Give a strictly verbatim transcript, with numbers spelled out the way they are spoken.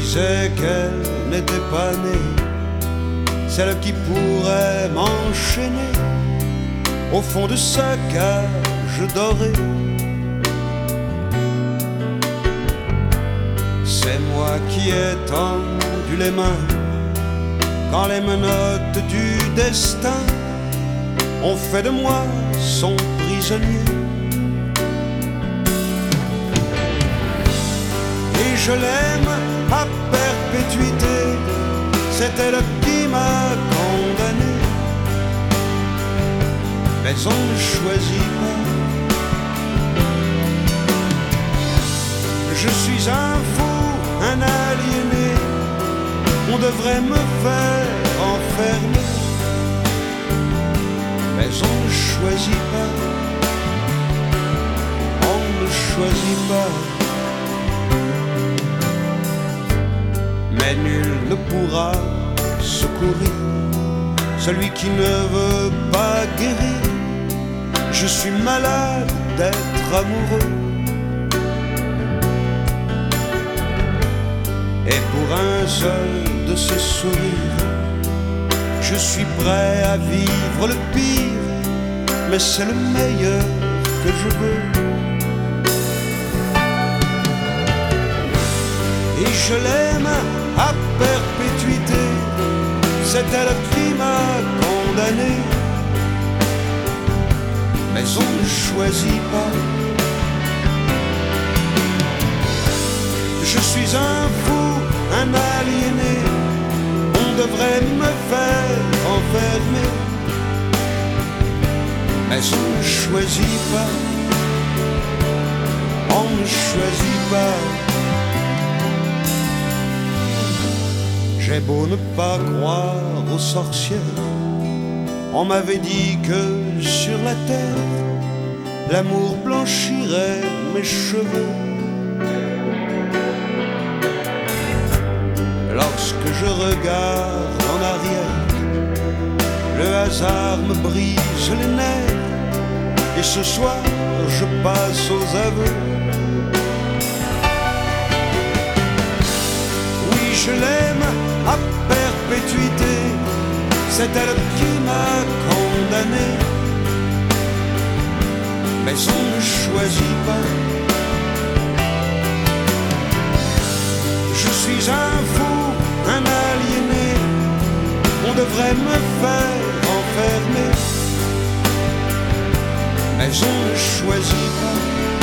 disait qu'elle n'était pas née, celle qui pourrait m'enchaîner au fond de sa cage dorée. C'est moi qui ai tendu les mains quand les menottes du destin ont fait de moi son prisonnier. Et je l'aime à perpétuité, c'est elle qui m'a condamné. Mais on ne choisit pas. Je suis un fou, un aliéné, on devrait me faire enfermer. Mais on ne choisit pas, on ne choisit pas. Mais nul ne pourra secourir celui qui ne veut pas guérir. Je suis malade d'être amoureux. Et pour un seul de ces sourires, je suis prêt à vivre le pire, mais c'est le meilleur que je veux. Et je l'aime à perpétuité, c'est elle qui m'a condamné. Mais on ne choisit pas. Je suis un fou, un aliéné, on devrait me faire enfermer. Mais on ne choisit pas, on ne choisit pas. J'ai beau ne pas croire aux sorcières, on m'avait dit que sur la terre, l'amour blanchirait mes cheveux. Lorsque je regarde en arrière, le hasard me brise les nerfs. Et ce soir, je passe aux aveux. Oui, je l'aime à perpétuité, c'est elle qui m'a condamné. Mais on ne choisit pas. Je suis un fou, un aliéné, on devrait me faire enfermer. Mais on ne choisit pas.